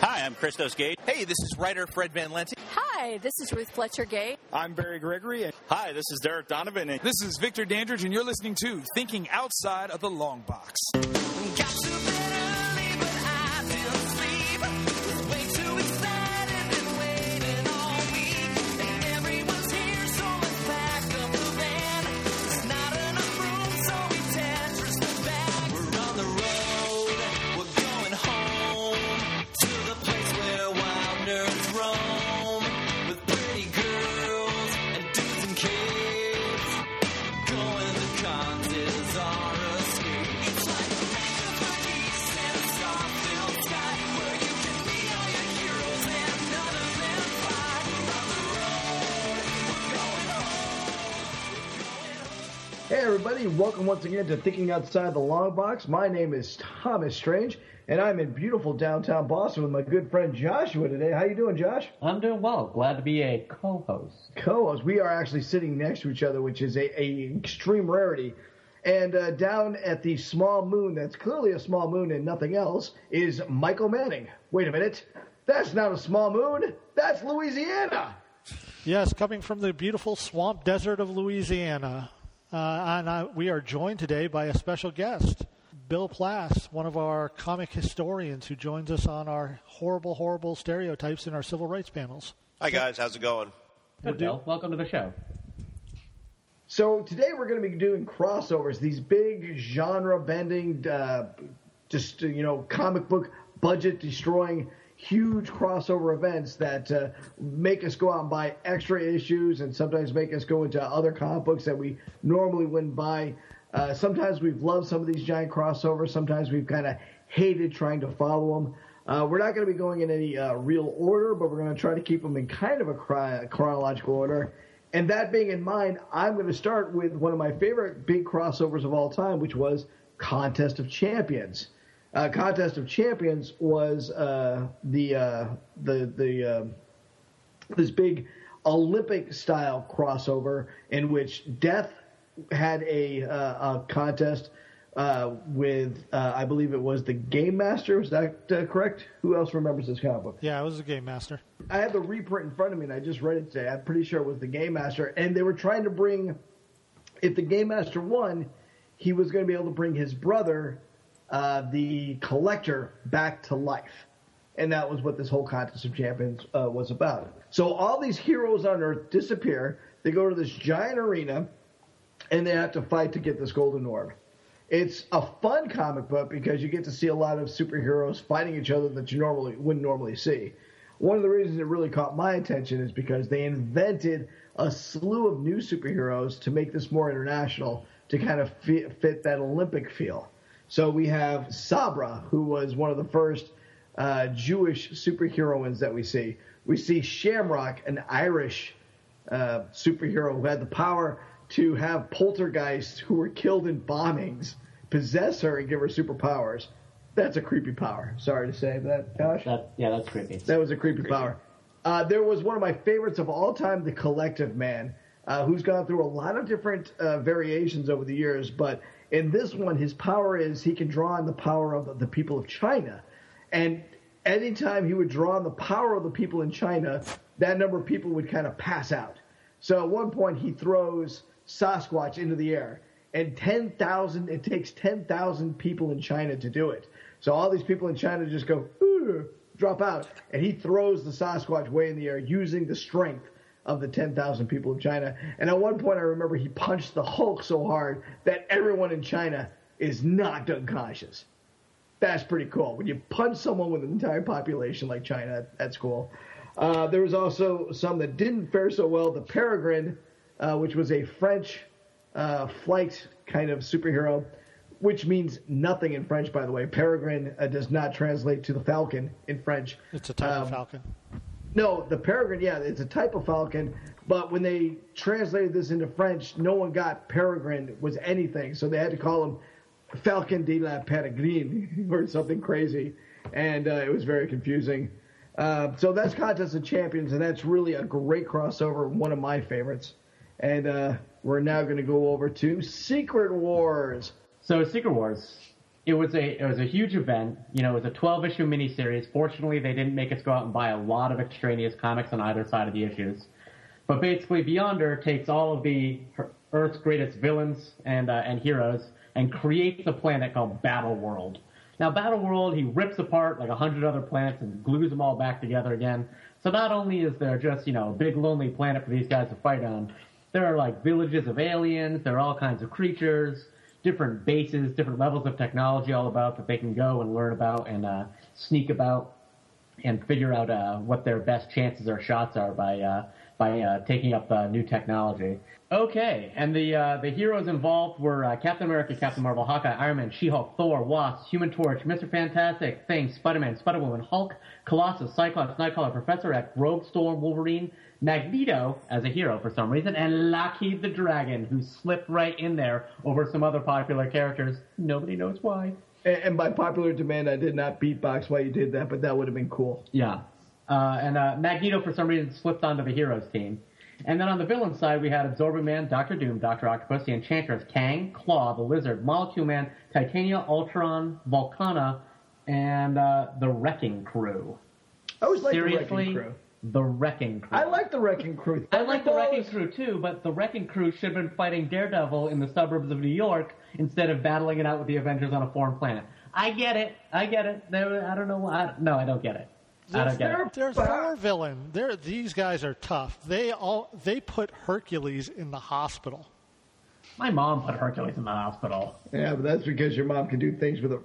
Hi, I'm Christos Gage. Hey, this is writer Fred Van Lente. Hi, this is Ruth Fletcher Gay. I'm Barry Gregory. Hi, this is Derek Donovan. This is Victor Dandridge, and you're listening to Thinking Outside of the Long Box. Hey everybody, welcome once again to Thinking Outside the Long Box. My name is Thomas Strange, and I'm in beautiful downtown Boston with my good friend Joshua today. How you doing, Josh? I'm doing well. Glad to be a co-host. Co-host. We are actually sitting next to each other, which is a extreme rarity. And down at the small moon, that's clearly a small moon and nothing else, is Michael Manning. Wait a minute. That's not a small moon. That's Louisiana. Yes, coming from the beautiful swamp desert of Louisiana. We are joined today by a special guest, Bill Plass, one of our comic historians who joins us on our horrible, horrible stereotypes in our civil rights panels. Hi, guys. How's it going? Good, Bill. Welcome to the show. So today we're going to be doing crossovers, these big genre-bending, comic book budget-destroying huge crossover events that make us go out and buy extra issues and sometimes make us go into other comic books that we normally wouldn't buy. Sometimes we've loved some of these giant crossovers. Sometimes we've kind of hated trying to follow them. We're not going to be going in any real order, but we're going to try to keep them in kind of a chronological order. And that being in mind, I'm going to start with one of my favorite big crossovers of all time, which was Contest of Champions. Contest of Champions was this big Olympic-style crossover in which Death had a contest with, I believe it was the Game Master. Was that correct? Who else remembers this comic book? Yeah, it was the Game Master. I have the reprint in front of me, and I just read it today. I'm pretty sure it was the Game Master. And they were trying to bring, if the Game Master won, he was going to be able to bring his brother, the Collector, back to life. And that was what this whole Contest of Champions was about. So all these heroes on Earth disappear. They go to this giant arena, and they have to fight to get this golden orb. It's a fun comic book because you get to see a lot of superheroes fighting each other that you wouldn't normally see. One of the reasons it really caught my attention is because they invented a slew of new superheroes to make this more international, to kind of fit that Olympic feel. So we have Sabra, who was one of the first Jewish superheroines that we see. We see Shamrock, an Irish superhero who had the power to have poltergeists who were killed in bombings possess her and give her superpowers. That's a creepy power. Sorry to say that, Josh. That's creepy. That was a creepy power. There was one of my favorites of all time, the Collective Man, who's gone through a lot of different variations over the years, but in this one, his power is he can draw on the power of the people of China. And anytime he would draw on the power of the people in China, that number of people would kind of pass out. So at one point, he throws Sasquatch into the air. And it takes 10,000 people in China to do it. So all these people in China just go, drop out. And he throws the Sasquatch way in the air using the strength of the 10,000 people of China. And at one point, I remember he punched the Hulk so hard that everyone in China is knocked unconscious. That's pretty cool. When you punch someone with an entire population like China, that's cool. There was also some that didn't fare so well. The Peregrine, which was a French flight kind of superhero, which means nothing in French, by the way. Peregrine does not translate to the falcon in French. It's a type of falcon. No, the Peregrine, yeah, it's a type of falcon, but when they translated this into French, no one got Peregrine was anything, so they had to call him Falcon de la Peregrine or something crazy, and it was very confusing. So that's Contest of Champions, and that's really a great crossover, one of my favorites. And we're now going to go over to Secret Wars. So Secret Wars, It was a huge event. It was a 12-issue miniseries. Fortunately, they didn't make us go out and buy a lot of extraneous comics on either side of the issues. But basically, Beyonder takes all of the Earth's greatest villains and heroes and creates a planet called Battle World. Now, Battle World, he rips apart like 100 other planets and glues them all back together again. So not only is there just, a big lonely planet for these guys to fight on, there are like villages of aliens, there are all kinds of creatures, different bases, different levels of technology all about that they can go and learn about and sneak about and figure out what their best chances or shots are by taking up new technology. Okay, and the heroes involved were Captain America, Captain Marvel, Hawkeye, Iron Man, She-Hulk, Thor, Wasp, Human Torch, Mr. Fantastic, Thing, Spider-Man, Spider-Woman, Hulk, Colossus, Cyclops, Nightcrawler, Professor X, Rogue, Storm, Wolverine, Magneto as a hero for some reason, and Lockheed the Dragon, who slipped right in there over some other popular characters. Nobody knows why. And by popular demand, I did not beatbox while you did that, but that would have been cool. Yeah. And Magneto, for some reason, slipped onto the heroes team. And then on the villain side, we had Absorbing Man, Doctor Doom, Dr. Octopus, the Enchantress, Kang, Claw, the Lizard, Molecule Man, Titania, Ultron, Volcana, and the Wrecking Crew. I always like Seriously, the Wrecking Crew. The Wrecking Crew. I like the Wrecking Crew. I like the Wrecking Crew too, but the Wrecking Crew should have been fighting Daredevil in the suburbs of New York instead of battling it out with the Avengers on a foreign planet. I get it. I don't know why. No, I don't get it. I don't get it. There's Thor villain. These guys are tough. They put Hercules in the hospital. My mom put Hercules in the hospital. Yeah, but that's because your mom can do things with a...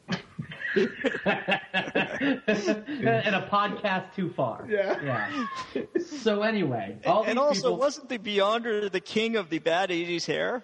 And a podcast too far. Yeah. So anyway, all and these also, people... wasn't the Beyonder the king of the bad 80s hair?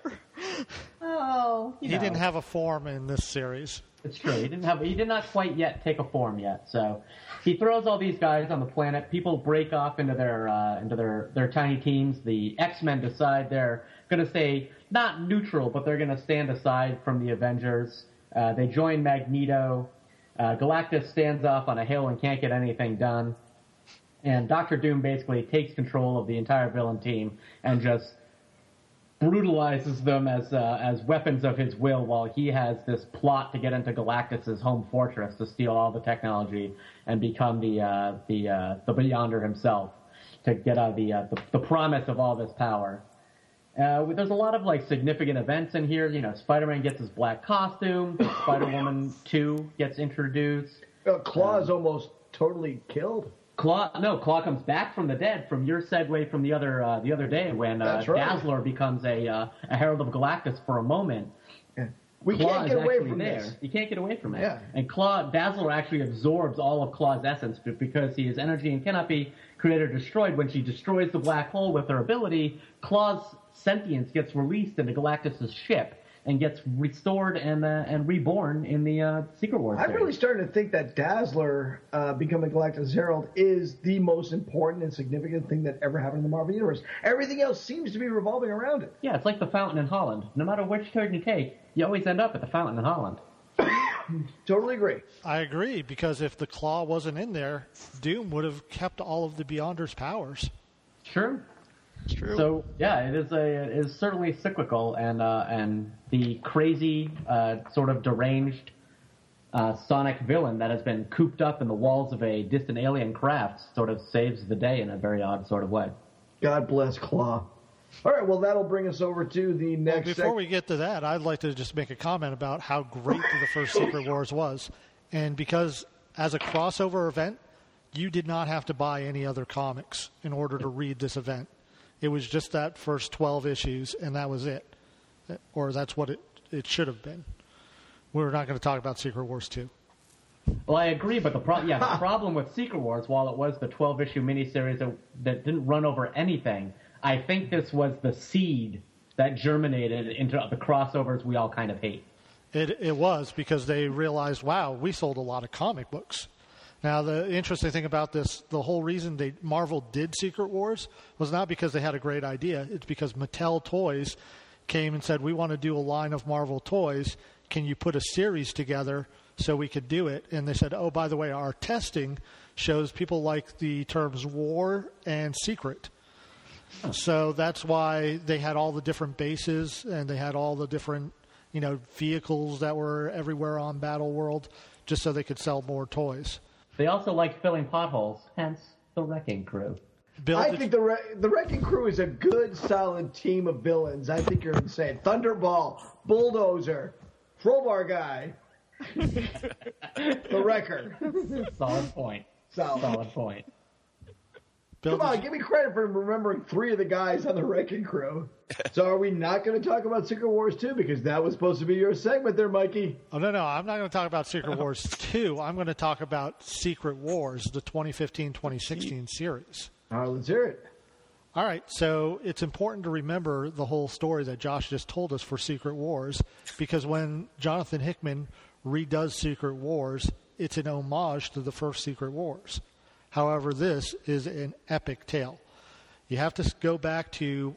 Oh, He didn't have a form in this series. It's true. He did not quite yet take a form yet. So he throws all these guys on the planet. People break off into their tiny teams. The X-Men decide they're going to stay not neutral, but they're going to stand aside from the Avengers. They join Magneto. Galactus stands off on a hill and can't get anything done. And Doctor Doom basically takes control of the entire villain team and just brutalizes them as weapons of his will, while he has this plot to get into Galactus's home fortress to steal all the technology and become the Beyonder himself, to get out the promise of all this power. There's a lot of like significant events in here. Spider-Man gets his black costume. Spider-Woman 2 gets introduced. Claw is almost totally killed. Claw comes back from the dead from your segue from the other day when That's right. Dazzler becomes a Herald of Galactus for a moment. Yeah. We Claw can't get is away actually from there. this. You can't get away from it. Yeah. And Dazzler actually absorbs all of Claw's essence because he is energy and cannot be created or destroyed. When she destroys the black hole with her ability, Claw's sentience gets released into Galactus' ship and gets restored and reborn in the Secret Wars series. I'm really starting to think that Dazzler becoming Galactus Herald is the most important and significant thing that ever happened in the Marvel Universe. Everything else seems to be revolving around it. Yeah, it's like the fountain in Holland. No matter which turn you take, you always end up at the fountain in Holland. Totally agree. I agree, because if the Claw wasn't in there, Doom would have kept all of the Beyonder's powers. Sure. It's true. So yeah, it is certainly cyclical, and the crazy sort of deranged sonic villain that has been cooped up in the walls of a distant alien craft sort of saves the day in a very odd sort of way. God bless Claw. All right, well, that'll bring us over to the next... Before we get to that, I'd like to just make a comment about how great the first Secret Wars was. And because as a crossover event, you did not have to buy any other comics in order to read this event. It was just that first 12 issues, and that was it. Or that's what it should have been. We're not going to talk about Secret Wars 2. Well, I agree, but the problem with Secret Wars, while it was the 12-issue miniseries that didn't run over anything, I think this was the seed that germinated into the crossovers we all kind of hate. It was, because they realized, wow, we sold a lot of comic books. Now, the interesting thing about this, the whole reason Marvel did Secret Wars was not because they had a great idea. It's because Mattel Toys came and said, we want to do a line of Marvel toys. Can you put a series together so we could do it? And they said, oh, by the way, our testing shows people like the terms war and secret. So that's why they had all the different bases, and they had all the different vehicles that were everywhere on Battle World just so they could sell more toys. They also liked filling potholes, hence the Wrecking Crew. Bill, I think the Wrecking Crew is a good, solid team of villains. I think you're insane. Thunderball, Bulldozer, Crowbar Guy, the Wrecker. Solid point. Solid point. Bill, Come on, give me credit for remembering 3 of the guys on the Wrecking Crew. So are we not going to talk about Secret Wars 2? Because that was supposed to be your segment there, Mikey. Oh, no, I'm not going to talk about Secret Wars 2. I'm going to talk about Secret Wars, the 2015-2016 series. All right, let's hear it. All right, so it's important to remember the whole story that Josh just told us for Secret Wars, because when Jonathan Hickman redoes Secret Wars, it's an homage to the first Secret Wars. However, this is an epic tale. You have to go back to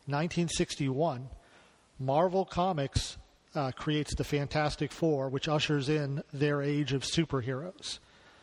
1961. Marvel Comics creates the Fantastic Four, which ushers in their age of superheroes.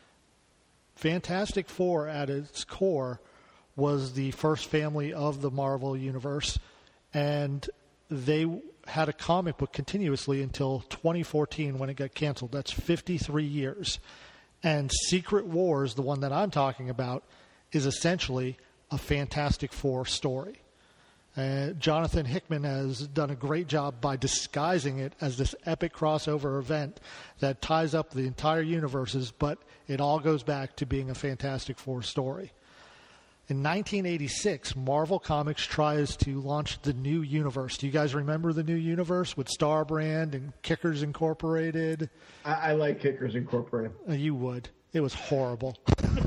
Fantastic Four, at its core, was the first family of the Marvel Universe, and they had a comic book continuously until 2014 when it got canceled. That's 53 years. And Secret Wars, the one that I'm talking about, is essentially a Fantastic Four story. Jonathan Hickman has done a great job by disguising it as this epic crossover event that ties up the entire universes, but it all goes back to being a Fantastic Four story. In 1986, Marvel Comics tries to launch the new universe. Do you guys remember the new universe with Starbrand and Kickers Incorporated? I like Kickers Incorporated. You would. It was horrible.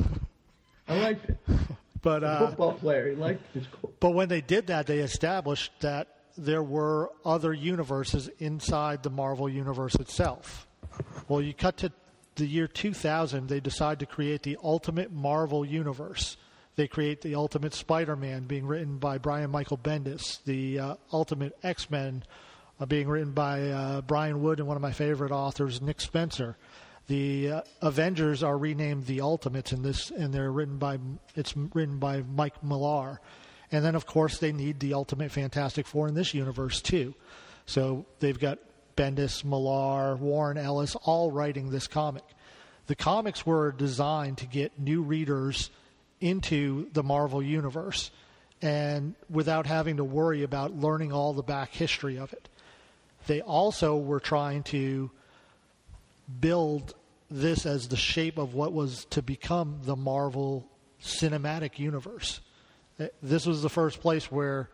I liked it. But Football player, he liked his cool. But when they did that, they established that there were other universes inside the Marvel universe itself. Well, you cut to the year 2000, they decide to create the Ultimate Marvel Universe. They create the Ultimate Spider-Man, being written by Brian Michael Bendis. The Ultimate X-Men, being written by Brian Wood and one of my favorite authors, Nick Spencer. The Avengers are renamed the Ultimates in this, and it's written by Mike Millar. And then, of course, they need the Ultimate Fantastic Four in this universe, too. So they've got Bendis, Millar, Warren Ellis, all writing this comic. The comics were designed to get new readers into the Marvel Universe, and without having to worry about learning all the back history of it. They also were trying to build this as the shape of what was to become the Marvel Cinematic Universe. This was the first place where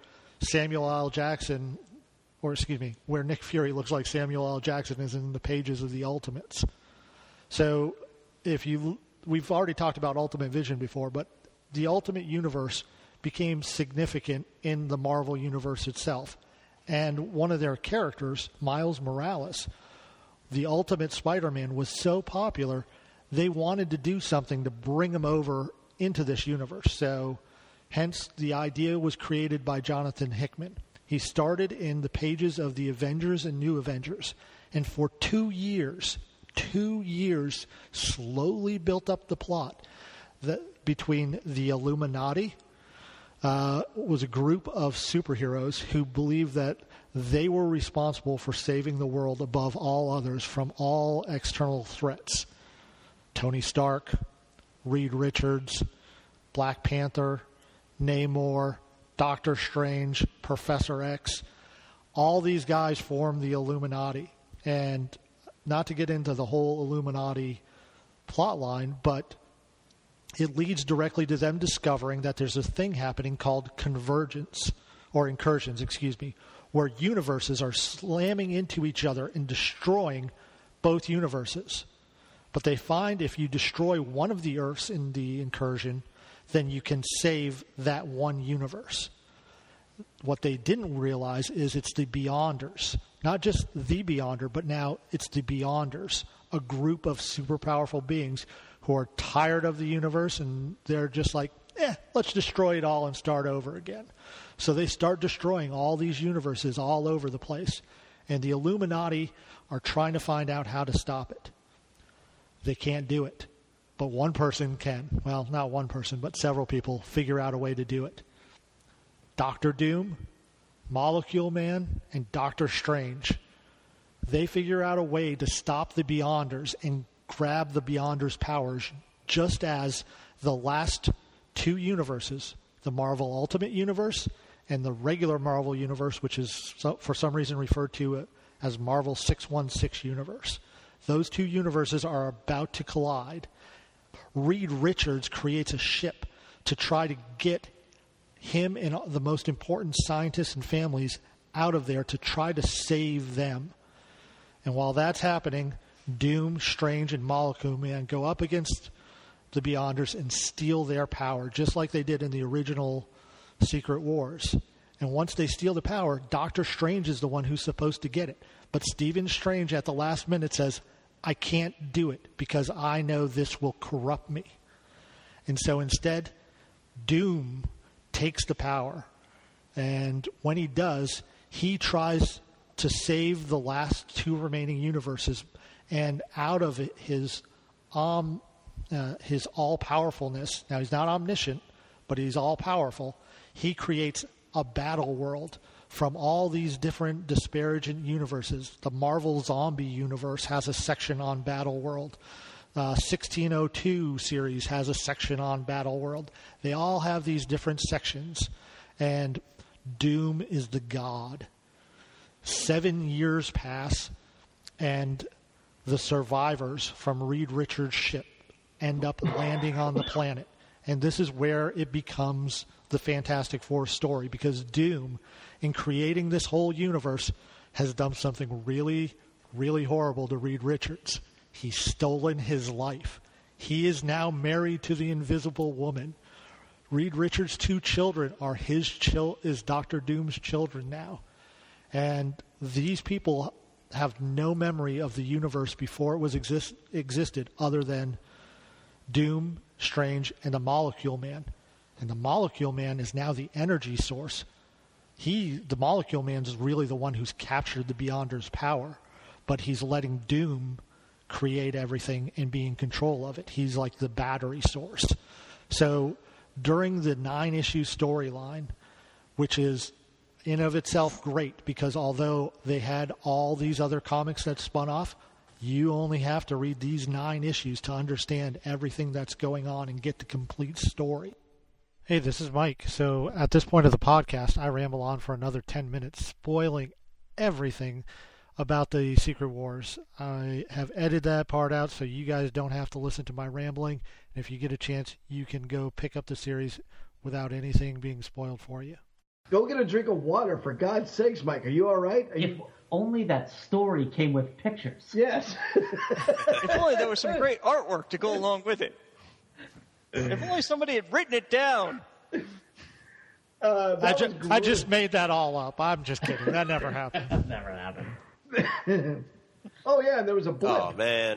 where Nick Fury looks like Samuel L. Jackson is in the pages of the Ultimates. So we've already talked about Ultimate Vision before, but the Ultimate Universe became significant in the Marvel Universe itself. And one of their characters, Miles Morales, the Ultimate Spider-Man, was so popular, they wanted to do something to bring him over into this universe. So hence the idea was created by Jonathan Hickman. He started in the pages of the Avengers and New Avengers, and for 2 years, slowly built up the plot between the Illuminati, was a group of superheroes who believed that they were responsible for saving the world above all others from all external threats. Tony Stark, Reed Richards, Black Panther, Namor, Doctor Strange, Professor X, all these guys formed the Illuminati. And not to get into the whole Illuminati plotline, but it leads directly to them discovering that there's a thing happening called incursions, where universes are slamming into each other and destroying both universes. But they find if you destroy one of the Earths in the incursion, then you can save that one universe. What they didn't realize is it's the Beyonders. Not just the Beyonder, but now it's the Beyonders, a group of super powerful beings who are tired of the universe, and they're just like, let's destroy it all and start over again. So they start destroying all these universes all over the place. And the Illuminati are trying to find out how to stop it. They can't do it. But one person can. Well, not one person, but several people figure out a way to do it. Doctor Doom, Molecule Man, and Doctor Strange they figure out a way to stop the Beyonders and grab the Beyonders' powers, just as the last two universes, the Marvel Ultimate Universe and the regular Marvel Universe, which is for some reason referred to as Marvel 616 Universe. Those two universes are about to collide. Reed Richards creates a ship to try to get him and the most important scientists and families out of there to try to save them. And while that's happening, Doom, Strange, and Molecule Man go up against the Beyonders and steal their power, just like they did in the original Secret Wars. And once they steal the power, Doctor Strange is the one who's supposed to get it. But Stephen Strange at the last minute says, I can't do it because I know this will corrupt me. And so instead, Doom takes the power. And when he does, he tries to save the last two remaining universes. And out of his all-powerfulness, now he's not omniscient, but he's all-powerful, he creates a battle world from all these different disparaging universes. The Marvel Zombie universe has a section on Battle World. 1602 series has a section on Battle World. They all have these different sections, and Doom is the god. 7 years pass, and the survivors from Reed Richards' ship end up landing on the planet. And this is where it becomes the Fantastic Four story, because Doom, in creating this whole universe, has done something really, really horrible to Reed Richards. He's stolen his life. He is now married to the Invisible Woman. Reed Richards' two children are is Dr. Doom's children now. And these people have no memory of the universe before it was existed other than Doom, Strange, and the Molecule Man. And the Molecule Man is now the energy source. The Molecule Man is really the one who's captured the Beyonders' power, but he's letting Doom create everything and be in control of it. He's like the battery source. So during the 9-issue storyline, which is in of itself great, because although they had all these other comics that spun off, you only have to read these 9 issues to understand everything that's going on and get the complete story. Hey, this is Mike. So at this point of the podcast, I ramble on for another 10 minutes, spoiling everything about the Secret Wars. I have edited that part out so you guys don't have to listen to my rambling. And if you get a chance, you can go pick up the series without anything being spoiled for you. Go get a drink of water, for God's sakes, Mike. Are you all right? If only that story came with pictures. Yes. If only there was some great artwork to go along with it. If only somebody had written it down. I just made that all up. I'm just kidding. That never happened. That never happened. Oh, yeah, and there was a blip. Oh, man.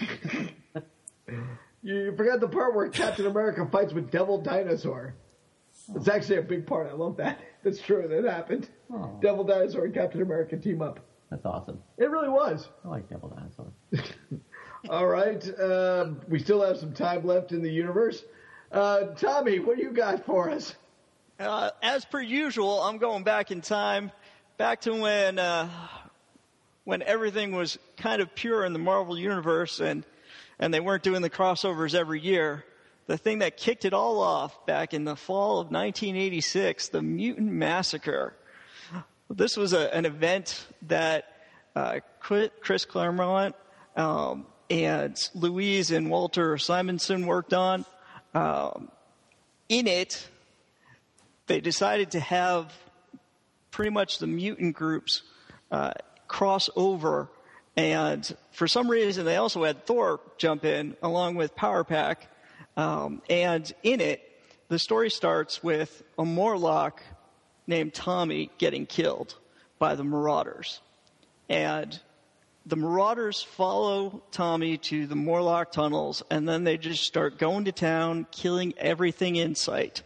You forgot the part where Captain America fights with Devil Dinosaur. It's actually a big part. I love that. It's true. That happened. Oh. Devil Dinosaur and Captain America team up. That's awesome. It really was. I like Devil Dinosaur. All right. We still have some time left in the universe. Tommy, what do you got for us? As per usual, I'm going back in time, back to when everything was kind of pure in the Marvel Universe and they weren't doing the crossovers every year. The thing that kicked it all off back in the fall of 1986, the Mutant Massacre. This was an event that Chris Claremont and Louise and Walter Simonson worked on. In it, they decided to have pretty much the mutant groups cross over. And for some reason, they also had Thor jump in along with Power Pack. And in it, the story starts with a Morlock named Tommy getting killed by the Marauders. And the Marauders follow Tommy to the Morlock tunnels, and then they just start going to town, killing everything in sight.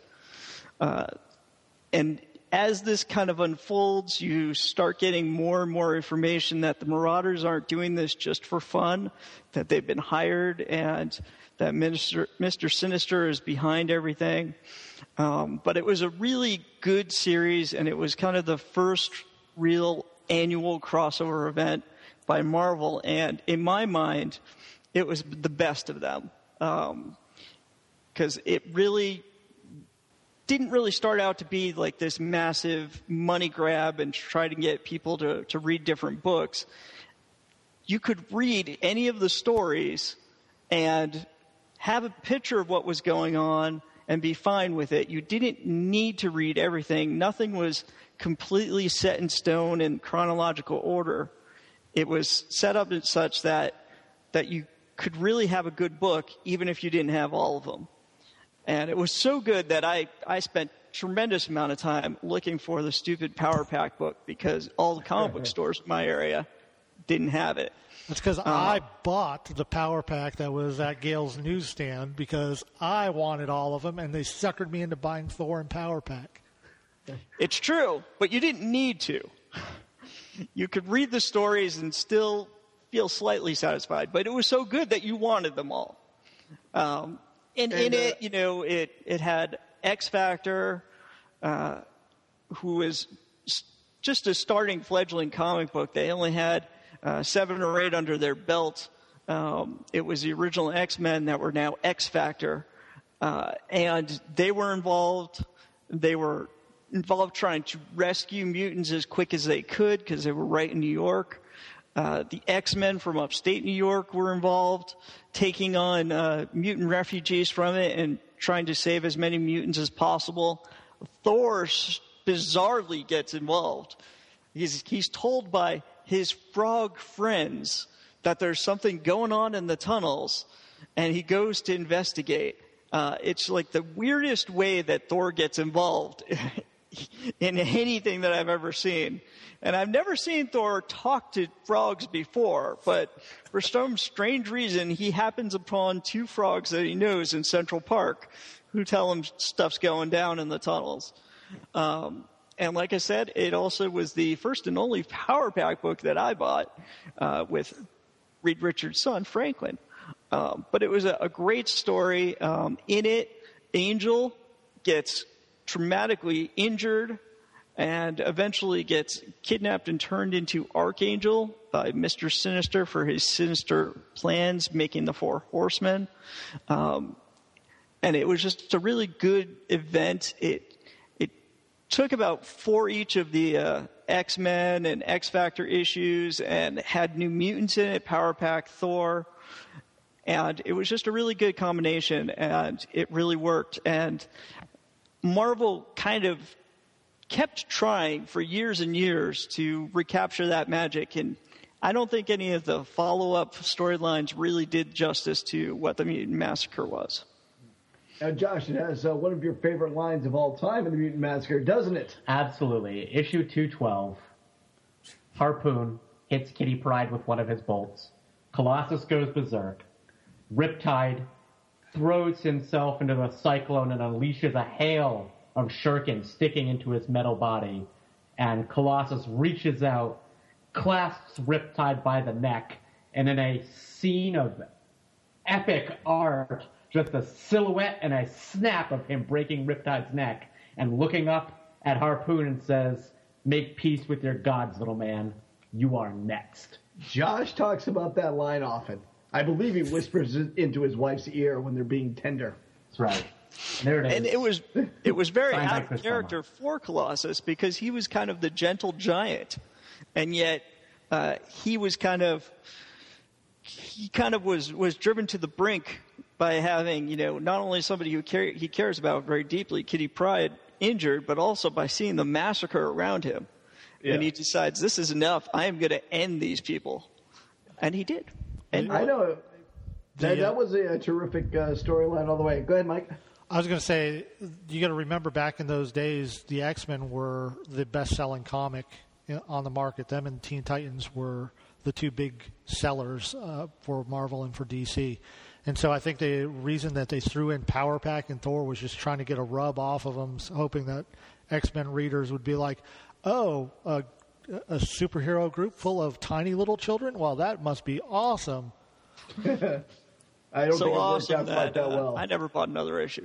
And as this kind of unfolds, you start getting more and more information that the Marauders aren't doing this just for fun, that they've been hired, and that Mr. Sinister is behind everything. But it was a really good series, and it was kind of the first real annual crossover event by Marvel, and in my mind, it was the best of them. Because it really didn't really start out to be like this massive money grab and try to get people to read different books. You could read any of the stories and have a picture of what was going on and be fine with it. You didn't need to read everything. Nothing was completely set in stone in chronological order. It was set up in such that you could really have a good book even if you didn't have all of them. And it was so good that I spent a tremendous amount of time looking for the stupid Power Pack book because all the comic book stores in my area didn't have it. That's because I bought the Power Pack that was at Gale's newsstand because I wanted all of them, and they suckered me into buying Thor and Power Pack. It's true, but you didn't need to. You could read the stories and still feel slightly satisfied, but it was so good that you wanted them all. In it, you know, it had X Factor, who was just a starting fledgling comic book. They only had 7 or 8 under their belt. It was the original X-Men that were now X Factor, and they were involved. They were involved trying to rescue mutants as quick as they could because they were right in New York. The X-Men from upstate New York were involved, taking on mutant refugees from it and trying to save as many mutants as possible. Thor bizarrely gets involved. He's told by his frog friends that there's something going on in the tunnels, and he goes to investigate. It's like the weirdest way that Thor gets involved in anything that I've ever seen. And I've never seen Thor talk to frogs before, but for some strange reason, he happens upon 2 frogs that he knows in Central Park who tell him stuff's going down in the tunnels. And like I said, it also was the first and only Power Pack book that I bought with Reed Richards' son, Franklin. But it was a great story. In it, Angel gets traumatically injured and eventually gets kidnapped and turned into Archangel by Mr. Sinister for his sinister plans, making the 4 Horsemen. And it was just a really good event. It took about 4 each of the X-Men and X-Factor issues and had New Mutants in it, Power Pack, Thor. And it was just a really good combination, and it really worked. And Marvel kind of kept trying for years and years to recapture that magic, and I don't think any of the follow-up storylines really did justice to what the Mutant Massacre was. Now, Josh, it has one of your favorite lines of all time in the Mutant Massacre, doesn't it? Absolutely. Issue 212. Harpoon hits Kitty Pryde with one of his bolts. Colossus goes berserk. Riptide throws himself into the cyclone and unleashes a hail of shuriken sticking into his metal body. And Colossus reaches out, clasps Riptide by the neck, and in a scene of epic art, just a silhouette and a snap of him breaking Riptide's neck and looking up at Harpoon and says, "Make peace with your gods, little man. You are next." Josh talks about that line often. I believe he whispers it into his wife's ear when they're being tender. That's right. There it is. And it was very out of character for Colossus because he was kind of the gentle giant, and yet he was kind of was driven to the brink by having, you know, not only somebody who he cares about very deeply, Kitty Pryde, injured, but also by seeing the massacre around him. Yeah. And he decides, this is enough. I am going to end these people. And he did. And I know. That was a terrific storyline all the way. Go ahead, Mike. I was going to say, you got to remember back in those days, the X-Men were the best-selling comic on the market. Them and Teen Titans were the 2 big sellers for Marvel and for DC. And so I think the reason that they threw in Power Pack and Thor was just trying to get a rub off of them, hoping that X-Men readers would be like, oh, a superhero group full of tiny little children? Well, that must be awesome. I don't think it worked out quite that well. I never bought another issue.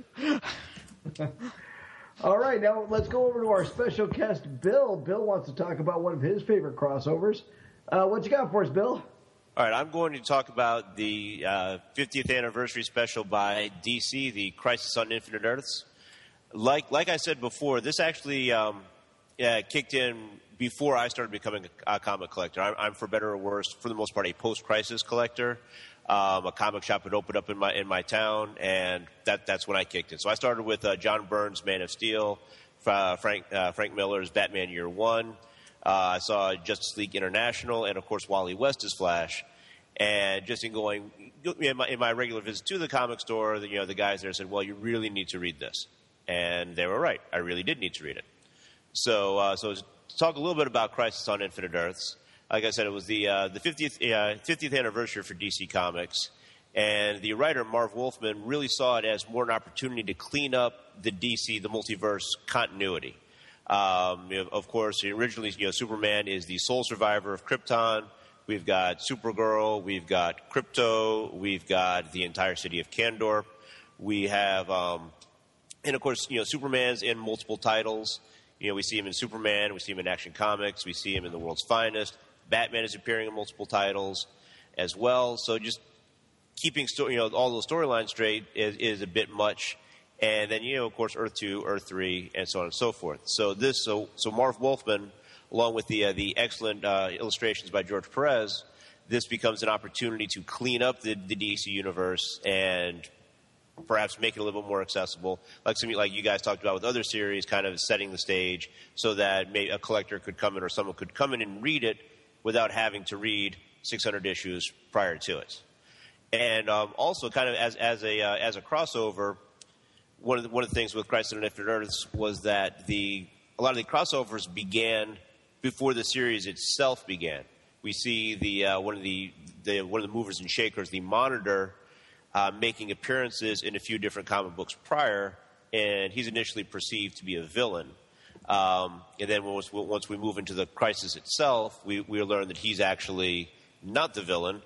All right, now let's go over to our special guest, Bill. Bill wants to talk about one of his favorite crossovers, What you got for us, Bill? All right, I'm going to talk about the 50th anniversary special by DC, the Crisis on Infinite Earths. Like I said before, this actually kicked in before I started becoming a comic collector. I'm, for better or worse, for the most part, a post-crisis collector. A comic shop had opened up in my town, and that's when I kicked in. So I started with John Byrne's Man of Steel, Frank Miller's Batman Year One. I saw Justice League International, and of course Wally West's Flash. And just in my regular visit to the comic store, the guys there said, "Well, you really need to read this," and they were right. I really did need to read it. So to talk a little bit about Crisis on Infinite Earths. Like I said, it was the 50th anniversary for DC Comics, and the writer Marv Wolfman really saw it as more an opportunity to clean up the multiverse continuity. Of course, originally, Superman is the sole survivor of Krypton. We've got Supergirl, we've got Krypto, we've got the entire city of Kandor. We have, and of course, Superman's in multiple titles. We see him in Superman, we see him in Action Comics, we see him in The World's Finest. Batman is appearing in multiple titles as well. So just keeping all those storylines straight is a bit much. And then, of course, Earth 2, Earth 3, and so on and so forth. So Marv Wolfman, along with the excellent illustrations by George Perez, this becomes an opportunity to clean up the DC universe and perhaps make it a little bit more accessible, like you guys talked about with other series, kind of setting the stage so that maybe a collector could come in or someone could come in and read it without having to read 600 issues prior to it. And also, kind of as a crossover, one of the things with Crisis on Infinite Earths was that a lot of the crossovers began before the series itself began. We see one of the movers and shakers, the Monitor, making appearances in a few different comic books prior, and he's initially perceived to be a villain. And then once we move into the Crisis itself, we learn that he's actually not the villain.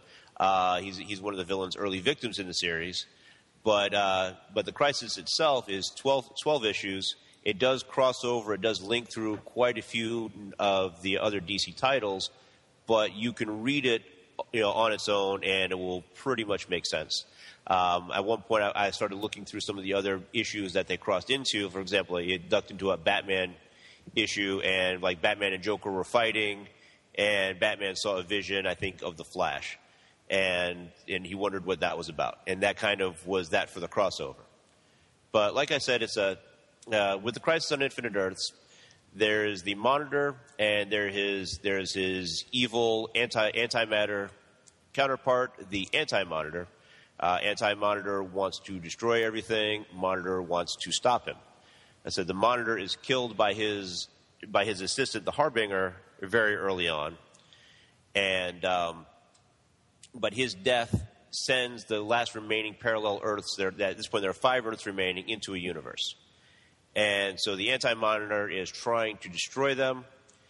He's one of the villain's early victims in the series. But the Crisis itself is 12 issues. It does cross over. It does link through quite a few of the other DC titles, but you can read it on its own, and it will pretty much make sense. At one point, I started looking through some of the other issues that they crossed into. For example, it ducked into a Batman issue, and like Batman and Joker were fighting, and Batman saw a vision, I think, of the Flash, and he wondered what that was about, and that kind of was that for the crossover. But like I said, it's with the Crisis on Infinite Earths, there's the Monitor, and there's his evil antimatter counterpart, the Anti-Monitor. Anti-Monitor wants to destroy everything. Monitor wants to stop him. I said the Monitor is killed by his assistant, the Harbinger, very early on, and but his death sends the last remaining parallel Earths. At this point, there are 5 Earths remaining into a universe, and so the Anti-Monitor is trying to destroy them,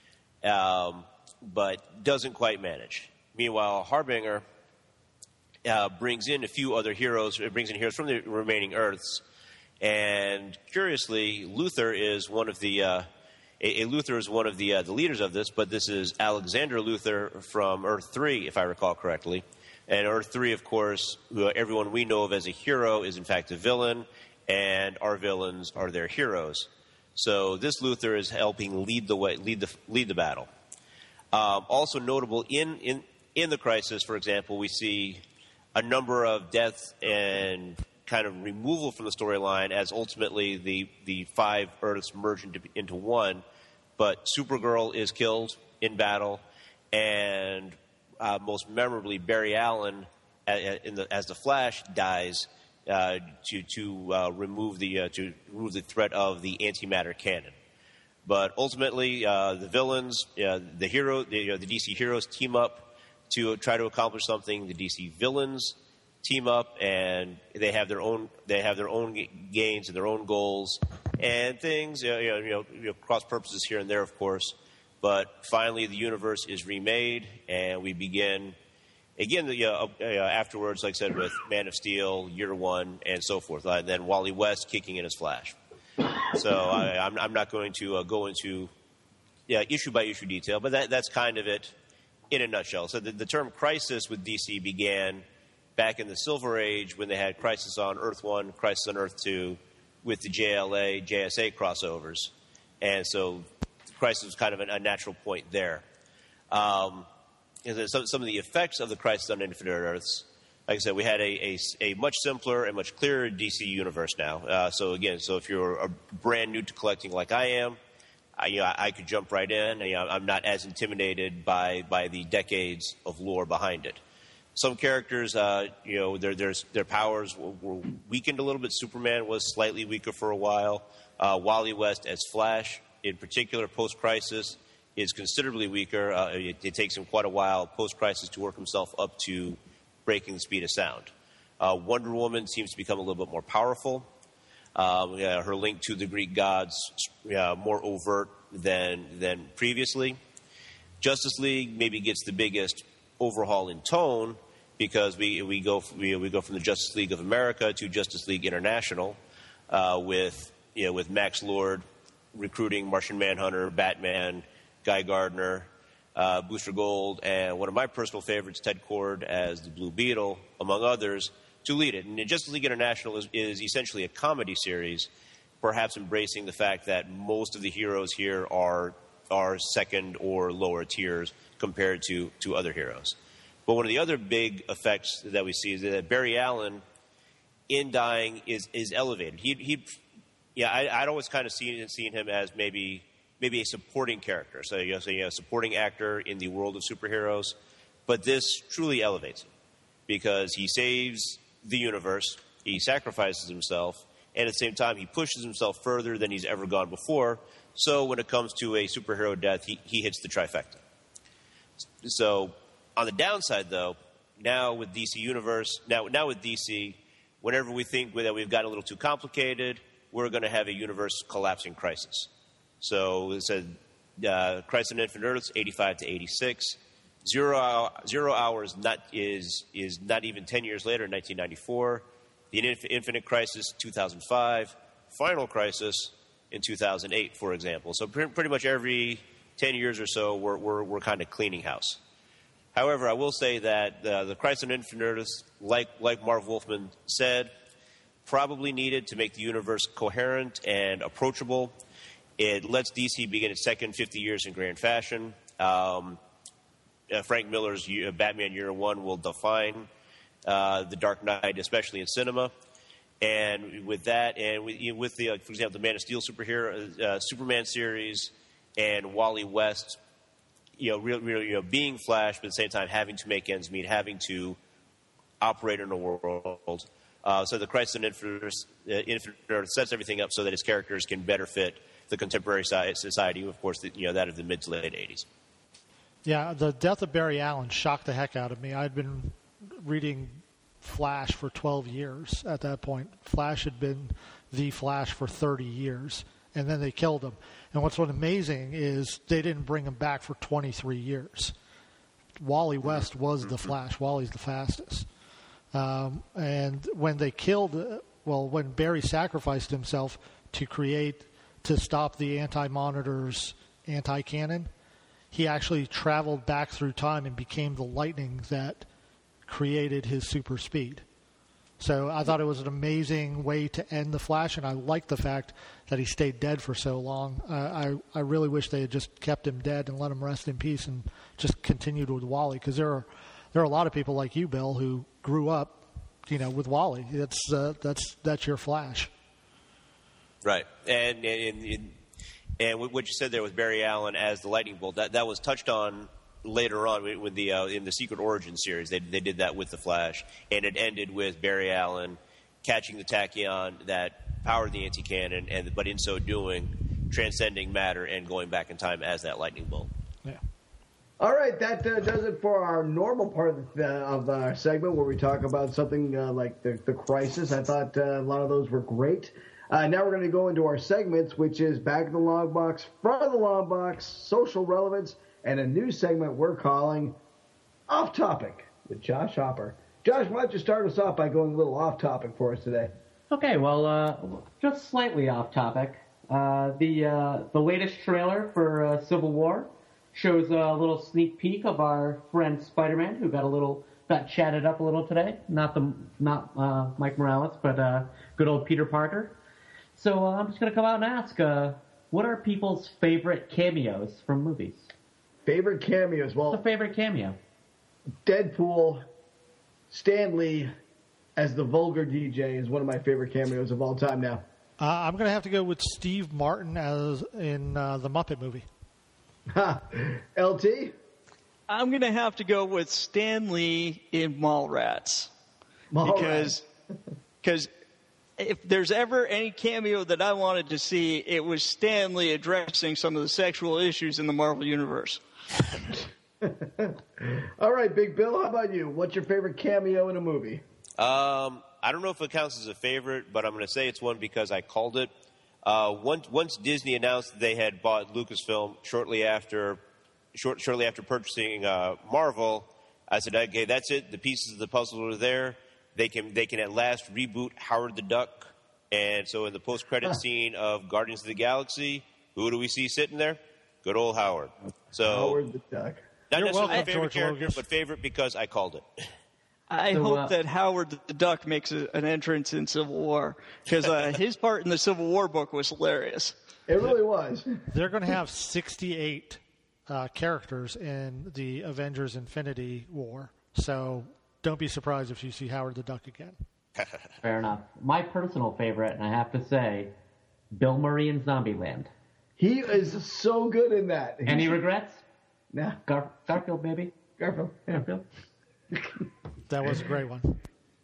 but doesn't quite manage. Meanwhile, Harbinger brings in a few other heroes. It brings in heroes from the remaining Earths. And curiously, Luthor is one of the leaders of this, but this is Alexander Luthor from Earth 3, if I recall correctly. And Earth 3, of course, everyone we know of as a hero is in fact a villain, and our villains are their heroes. So this Luthor is helping lead the battle. Also notable in the Crisis, for example, we see a number of deaths and kind of removal from the storyline as ultimately the 5 Earths merge into one. But Supergirl is killed in battle, and most memorably, Barry Allen as the Flash dies to remove the threat of the antimatter cannon. But ultimately, the villains, the DC heroes team up to try to accomplish something. The DC villains team up, and they have their own gains and their own goals and things. Cross purposes here and there, of course. But finally, the universe is remade, and we begin again. Afterwards, like I said, with Man of Steel, Year One, and so forth. And then Wally West kicking in his Flash. So I'm not going to go into issue by issue detail, but that's kind of it in a nutshell. So the term Crisis with DC began back in the Silver Age when they had Crisis on Earth 1, Crisis on Earth 2 with the JLA, JSA crossovers. And so Crisis was kind of a natural point there. And some of the effects of the Crisis on Infinite Earths, like I said, we had a much simpler and much clearer DC universe now. So if you're a brand new to collecting like I am, I could jump right in. I'm not as intimidated by the decades of lore behind it. Some characters, their powers were weakened a little bit. Superman was slightly weaker for a while. Wally West as Flash, in particular, post-Crisis, is considerably weaker. It takes him quite a while post-Crisis to work himself up to breaking the speed of sound. Wonder Woman seems to become a little bit more powerful. Her link to the Greek gods more overt than previously. Justice League maybe gets the biggest overhaul in tone because we go from the Justice League of America to Justice League International with Max Lord recruiting Martian Manhunter, Batman, Guy Gardner, Booster Gold, and one of my personal favorites, Ted Kord as the Blue Beetle, among others, to lead it. And Justice League International is essentially a comedy series, perhaps embracing the fact that most of the heroes here are second or lower tiers compared to other heroes. But one of the other big effects that we see is that Barry Allen, in dying, is elevated. I'd always kind of seen him as maybe a supporting character, so a supporting actor in the world of superheroes. But this truly elevates him because he saves the universe, he sacrifices himself, and at the same time he pushes himself further than he's ever gone before. So when it comes to a superhero death, he hits the trifecta. So on the downside, though, now with DC Universe, now with DC, whenever we think that we've got a little too complicated, we're going to have a universe collapsing crisis. So it said Crisis on Infinite Earths, 85 to 86. Zero Hours is not even 10 years later, in 1994. The Infinite Crisis, 2005. Final Crisis in 2008, for example. So pretty much every 10 years or so, we're kind of cleaning house. However, I will say that the Crisis on Infinite Earths, like Marv Wolfman said, probably needed to make the universe coherent and approachable. It lets DC begin its second 50 years in grand fashion. Frank Miller's Batman Year One will define the Dark Knight, especially in cinema. And with that, and with the, for example, the Man of Steel Superman series, and Wally West, being Flash, but at the same time having to make ends meet, having to operate in a world. So the Crisis on Infinite Earth sets everything up so that his characters can better fit the contemporary society, of course, that of the mid to late 80s. Yeah, the death of Barry Allen shocked the heck out of me. I'd been reading Flash for 12 years at that point. Flash had been the Flash for 30 years, and then they killed him. And what's amazing is they didn't bring him back for 23 years. Wally West was the Flash. Wally's the fastest. And when they when Barry sacrificed himself to stop the Anti-Monitor's anti-cannon, he actually traveled back through time and became the lightning that created his super speed. So I thought it was an amazing way to end the Flash, and I liked the fact that he stayed dead for so long. I really wish they had just kept him dead and let him rest in peace and just continued with Wally, because there are a lot of people like you, Bill, who grew up, with Wally. That's your Flash. Right, and what you said there with Barry Allen as the lightning bolt, that was touched on later on with the in the Secret Origin series. They did that with the Flash, and it ended with Barry Allen catching the tachyon that powered the anti-cannon, but in so doing, transcending matter and going back in time as that lightning bolt. Yeah. All right, that does it for our normal part of our segment where we talk about something like the Crisis. I thought a lot of those were great. Now we're going to go into our segments, which is Back of the Long Box, Front of the Long Box, Social Relevance, and a new segment we're calling Off Topic with Josh Hopper. Josh, why don't you start us off by going a little off topic for us today? Okay, well, just slightly off topic. The latest trailer for Civil War shows a little sneak peek of our friend Spider-Man, who got chatted up a little today. Not Mike Morales, but good old Peter Parker. So I'm just going to come out and ask, what are people's favorite cameos from movies? Favorite cameos? Well, what's a favorite cameo? Deadpool, Stan Lee as the vulgar DJ is one of my favorite cameos of all time now. I'm going to have to go with Steve Martin as in the Muppet movie. LT? I'm going to have to go with Stan Lee in Mallrats. Because if there's ever any cameo that I wanted to see, it was Stan Lee addressing some of the sexual issues in the Marvel Universe. All right, Big Bill, how about you? What's your favorite cameo in a movie? I don't know if it counts as a favorite, but I'm going to say it's one because I called it. Once Disney announced that they had bought Lucasfilm shortly after purchasing Marvel, I said, okay, that's it. The pieces of the puzzle are there. They can at last reboot Howard the Duck. And so in the post-credit scene of Guardians of the Galaxy, who do we see sitting there? Good old Howard. So Howard the Duck. Not You're necessarily welcome, my favorite George character, Lucas. but favorite because I called it. I hope that Howard the Duck makes an entrance in Civil War, because his part in the Civil War book was hilarious. It really was. They're going to have 68 characters in the Avengers Infinity War, so don't be surprised if you see Howard the Duck again. Fair enough. My personal favorite, and I have to say, Bill Murray in Zombieland. He is so good in that. Any regrets? Nah. Garfield, baby. Garfield. Garfield. That was a great one.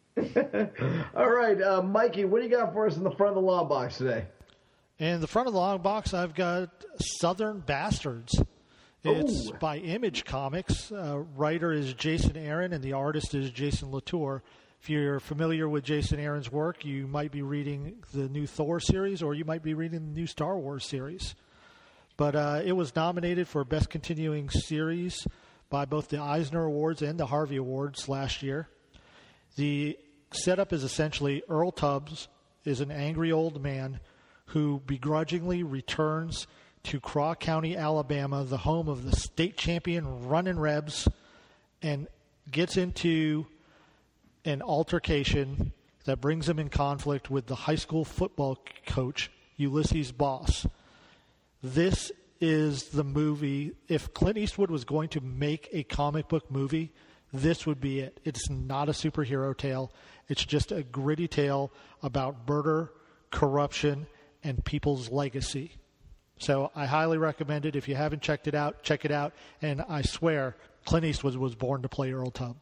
All right, Mikey, what do you got for us in the front of the long box today? In the front of the long box, I've got Southern Bastards. It's by Image Comics. Writer is Jason Aaron, and the artist is Jason Latour. If you're familiar with Jason Aaron's work, you might be reading the new Thor series, or you might be reading the new Star Wars series. But it was nominated for Best Continuing Series by both the Eisner Awards and the Harvey Awards last year. The setup is essentially Earl Tubbs is an angry old man who begrudgingly returns to Craw County, Alabama, the home of the state champion Runnin' Rebs, and gets into an altercation that brings him in conflict with the high school football coach, Ulysses Boss. This is the movie. If Clint Eastwood was going to make a comic book movie, this would be it. It's not a superhero tale. It's just a gritty tale about murder, corruption, and people's legacy. So I highly recommend it. If you haven't checked it out, check it out. And I swear, Clint Eastwood was born to play Earl Tubb.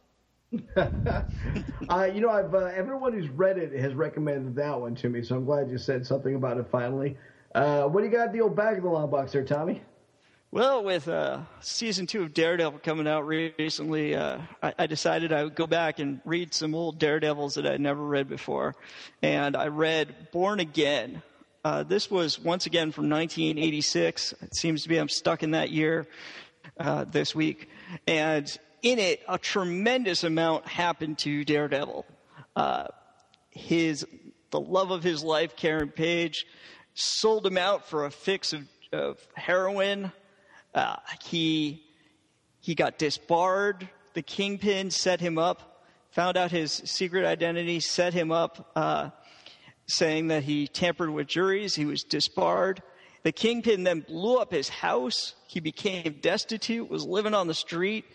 Everyone who's read it has recommended that one to me, so I'm glad you said something about it finally. What do you got in the old bag of the long box there, Tommy? Well, with season 2 of Daredevil coming out recently, I decided I would go back and read some old Daredevils that I'd never read before. And I read Born Again. This was, once again, from 1986. It seems to be I'm stuck in that year this week. And in it, a tremendous amount happened to Daredevil. The love of his life, Karen Page, sold him out for a fix of heroin. He got disbarred. The Kingpin set him up, found out his secret identity, set him up, saying that he tampered with juries. He was disbarred. The Kingpin then blew up his house. He became destitute, was living on the street,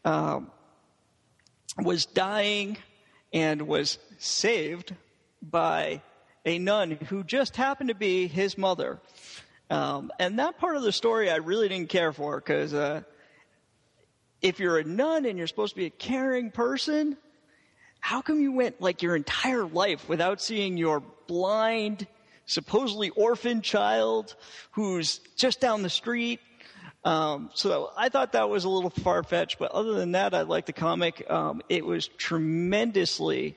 was dying, and was saved by a nun who just happened to be his mother. And that part of the story I really didn't care for, because if you're a nun and you're supposed to be a caring person, how come you went like your entire life without seeing your blind, supposedly orphan child who's just down the street? So I thought that was a little far-fetched, but other than that, I liked the comic. It was tremendously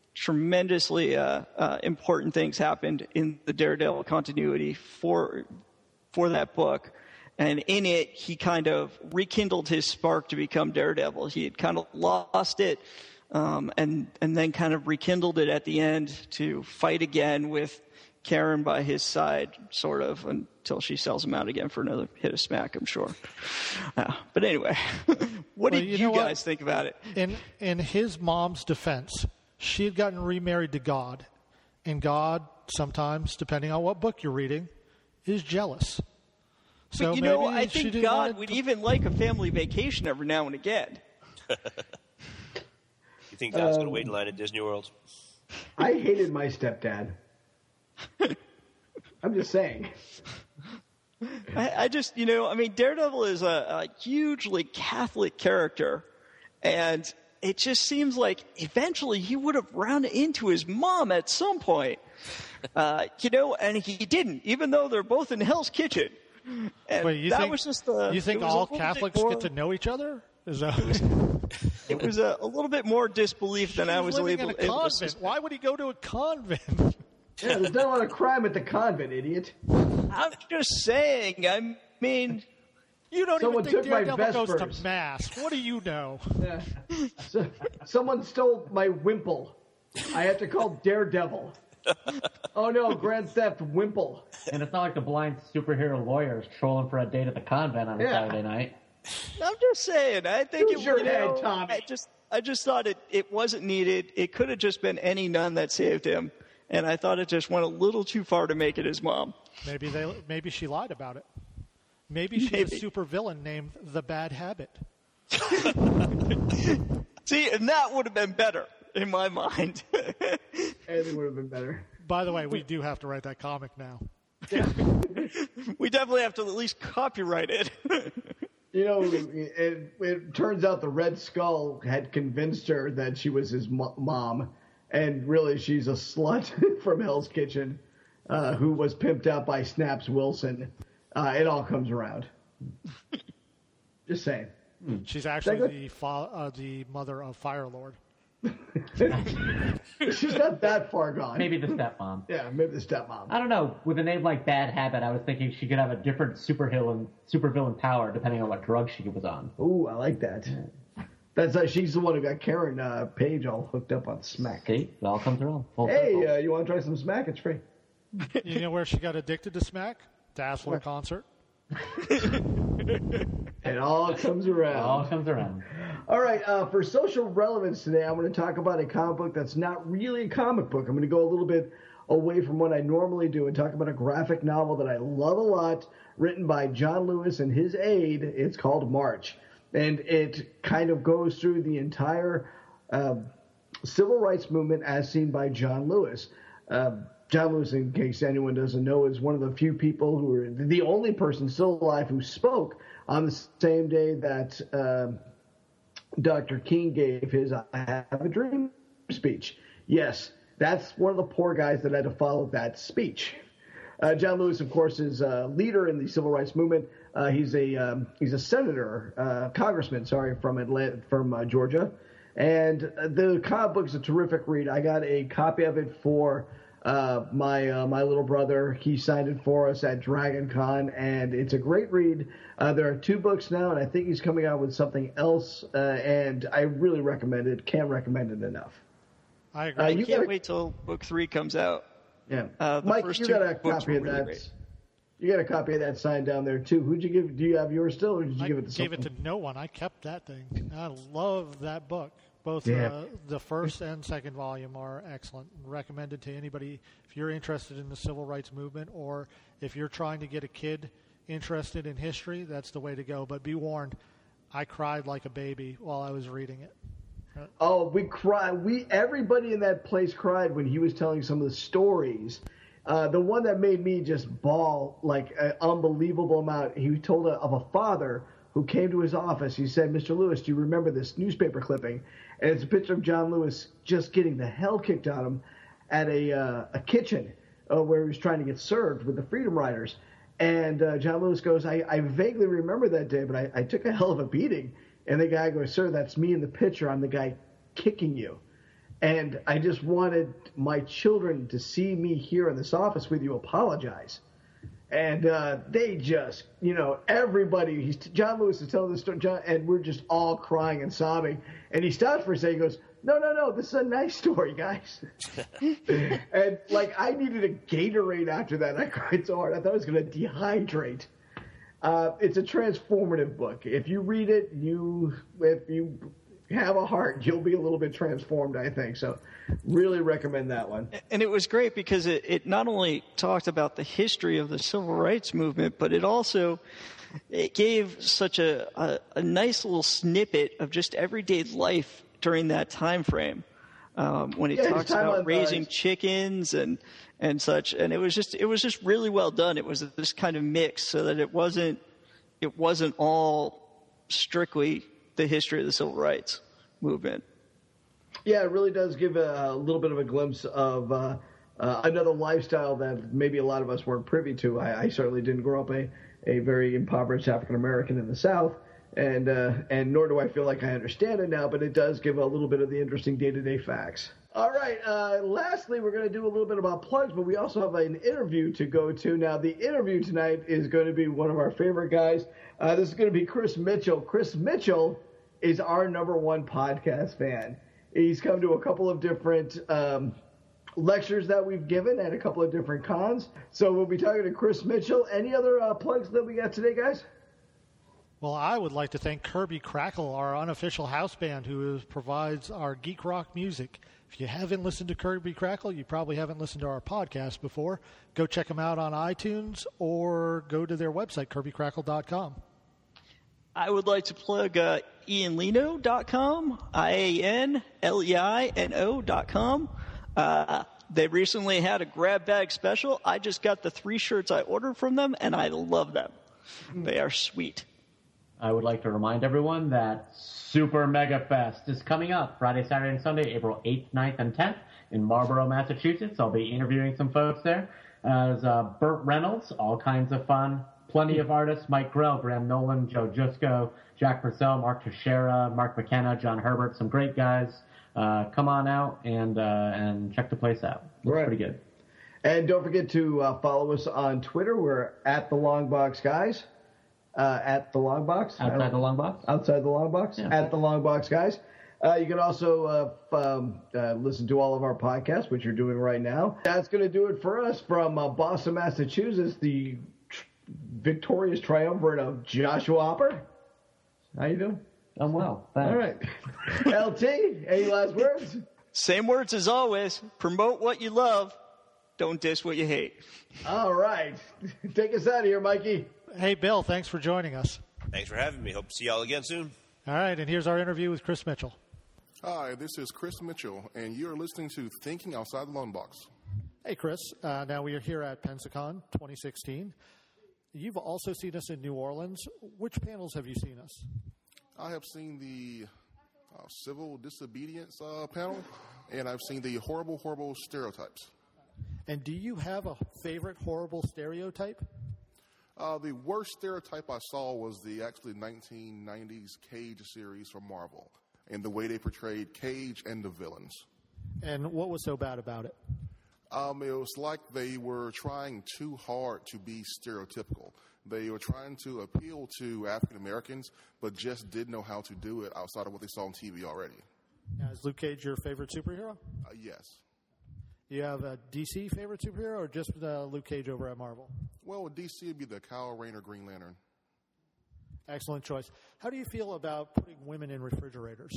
important things happened in the Daredevil continuity for that book. And in it, he kind of rekindled his spark to become Daredevil. He had kind of lost it, and then kind of rekindled it at the end to fight again with Karen by his side, sort of, until she sells him out again for another hit of smack, I'm sure. But anyway, what did you guys think about it? In his mom's defense, she had gotten remarried to God, and God, sometimes, depending on what book you're reading, is jealous. So but, I think God would even like a family vacation every now and again. You think God's going to wait in line at Disney World? I hated my stepdad. I'm just saying. I just, Daredevil is a hugely Catholic character, and it just seems like eventually he would have run into his mom at some point. And he didn't, even though they're both in Hell's Kitchen. And wait, you think all Catholics get to know each other? Is that it was a little bit more disbelief than I was able to. Why would he go to a convent? Yeah, there's not a lot of crime at the convent, idiot. I'm just saying. I mean, you don't Someone even think took my Daredevil goes Vespers. to mass. What do you know? Yeah. Someone stole my wimple. I have to call Daredevil. Oh no, Grand Theft Wimple. And it's not like the blind superhero lawyer is trolling for a date at the convent on a Saturday night. I'm just saying. I think Use your head, Tommy. I just thought it wasn't needed. It could have just been any nun that saved him, and I thought it just went a little too far to make it his mom. Maybe she lied about it. Maybe she's a super villain named the Bad Habit. See, and that would have been better in my mind. Anything would have been better. By the way, we do have to write that comic now. Yeah. We definitely have to at least copyright it. It turns out the Red Skull had convinced her that she was his mom, and really she's a slut from Hell's Kitchen who was pimped out by Snaps Wilson. It all comes around. Just saying. She's actually the mother of Firelord. She's not that far gone. Maybe the stepmom. Yeah, maybe the stepmom. I don't know. With a name like Bad Habit, I was thinking she could have a different supervillain power depending on what drug she was on. Ooh, I like that. That's she's the one who got Karen Page all hooked up on smack. See, it all comes around. Hey, you want to try some smack? It's free. You know where she got addicted to smack? Dazzler concert. It all comes around. It all comes around. All right, for social relevance today, I'm going to talk about a comic book that's not really a comic book. I'm going to go a little bit away from what I normally do and talk about a graphic novel that I love a lot, written by John Lewis and his aide. It's called March, and it kind of goes through the entire civil rights movement as seen by John Lewis. John Lewis, in case anyone doesn't know, is one of the few people who are the only person still alive who spoke on the same day that Dr. King gave his I Have a Dream speech. Yes, that's one of the poor guys that had to follow that speech. John Lewis, of course, is a leader in the civil rights movement. He's a senator, congressman, from Georgia. And the comic book is a terrific read. I got a copy of it for my little brother. He signed it for us at Dragon Con, and it's a great read. There are 2 books now, and I think he's coming out with something else, and I really recommend it. Can't recommend it enough. I agree. I can't wait till book 3 comes out. Yeah, Mike, you got a copy of that. Great. You got a copy of that signed down there too. Who'd you give? Do you have yours still, or did you give it to someone? I gave it to no one. I kept that thing. I love that book. Both the first and second volume are excellent. Recommended to anybody if you're interested in the civil rights movement, or if you're trying to get a kid interested in history. That's the way to go. But be warned, I cried like a baby while I was reading it. Oh, we cried. Everybody in that place cried when he was telling some of the stories. The one that made me just bawl like an unbelievable amount. He told of a father who came to his office. He said, "Mr. Lewis, do you remember this newspaper clipping?" And it's a picture of John Lewis just getting the hell kicked out of him at a kitchen where he was trying to get served with the Freedom Riders. And John Lewis goes, I vaguely remember that day, but I took a hell of a beating. And the guy goes, "Sir, that's me in the picture. I'm the guy kicking you." And I just wanted my children to see me here in this office with you apologize. And they just, everybody, John Lewis is telling this story, and we're just all crying and sobbing. And he stops for a second, he goes, No, this is a nice story, guys. And, like, I needed a Gatorade after that. I cried so hard. I thought I was going to dehydrate. It's a transformative book. If you read it, if you have a heart, you'll be a little bit transformed, I think. So really recommend that one. And it was great because it not only talked about the history of the civil rights movement, but it gave such a nice little snippet of just everyday life during that time frame. When it talks about raising chickens and such, and it was just really well done. It was this kind of mix so that it wasn't all strictly the history of the civil rights movement. Yeah, it really does give a little bit of a glimpse of another lifestyle that maybe a lot of us weren't privy to. I certainly didn't grow up a very impoverished African American in the South, and nor do I feel like I understand it now, but it does give a little bit of the interesting day-to-day facts. All right, lastly, we're going to do a little bit about plugs, but we also have an interview to go to. Now, the interview tonight is going to be one of our favorite guys. This is going to be Chris Mitchell. Chris Mitchell is our number one podcast fan. He's come to a couple of different lectures that we've given at a couple of different cons. So we'll be talking to Chris Mitchell. Any other plugs that we got today, guys? Well, I would like to thank Kirby Crackle, our unofficial house band, who provides our geek rock music. If you haven't listened to Kirby Crackle, you probably haven't listened to our podcast before. Go check them out on iTunes or go to their website, kirbycrackle.com. I would like to plug IanLeino.com, IanLeino.com. They recently had a grab bag special. I just got the 3 shirts I ordered from them, and I love them. They are sweet. I would like to remind everyone that Super Mega Fest is coming up Friday, Saturday, and Sunday, April 8th, 9th, and 10th in Marlborough, Massachusetts. I'll be interviewing some folks there. There's Burt Reynolds, all kinds of fun. Plenty of artists: Mike Grell, Graham Nolan, Joe Jusko, Jack Purcell, Mark Teixeira, Mark McKenna, John Herbert, some great guys. Come on out and check the place out. Looks pretty good. And don't forget to follow us on Twitter. We're at the Longbox Guys. At the Longbox. Outside the Longbox. Outside the Longbox. Yeah. At the Longbox Guys. You can also listen to all of our podcasts, which you're doing right now. That's going to do it for us from Boston, Massachusetts. The victorious triumvirate of Joshua Hopper. How you doing? I'm well. Thanks. All right. LT, any last words? Same words as always. Promote what you love. Don't diss what you hate. All right. Take us out of here, Mikey. Hey, Bill, thanks for joining us. Thanks for having me. Hope to see y'all again soon. All right, and here's our interview with Chris Mitchell. Hi, this is Chris Mitchell, and you're listening to Thinking Outside the Lone Box. Hey, Chris. Now we are here at Pensacon 2016. You've also seen us in New Orleans. Which panels have you seen us? I have seen the civil disobedience panel, and I've seen the horrible, horrible stereotypes. And do you have a favorite horrible stereotype? The worst stereotype I saw was the 1990s Cage series from Marvel, and the way they portrayed Cage and the villains. And what was so bad about it? It was like they were trying too hard to be stereotypical. They were trying to appeal to African Americans, but just didn't know how to do it outside of what they saw on TV already. Now, is Luke Cage your favorite superhero? Yes. You have a DC favorite superhero, or just Luke Cage over at Marvel? Well, with DC, it'd be the Kyle Rayner Green Lantern. Excellent choice. How do you feel about putting women in refrigerators?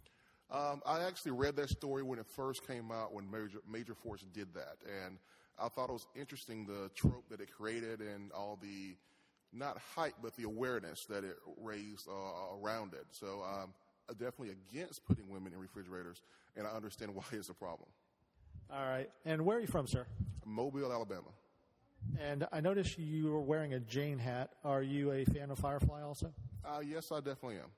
I actually read that story when it first came out, when Major Force did that, and I thought it was interesting, the trope that it created and all the, not hype, but the awareness that it raised around it. So I'm definitely against putting women in refrigerators, and I understand why it's a problem. All right. And where are you from, sir? Mobile, Alabama. And I noticed you were wearing a Jane hat. Are you a fan of Firefly also? Yes, I definitely am.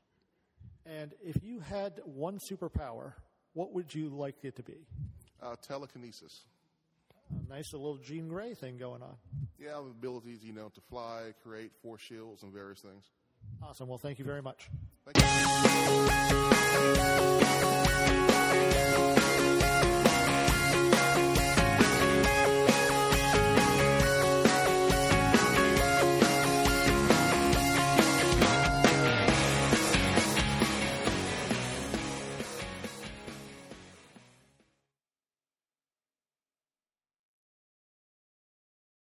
And if you had one superpower, what would you like it to be? Telekinesis. A nice little Jean Grey thing going on. Yeah, the abilities, to fly, create force shields, and various things. Awesome. Well, thank you very much. Thank you.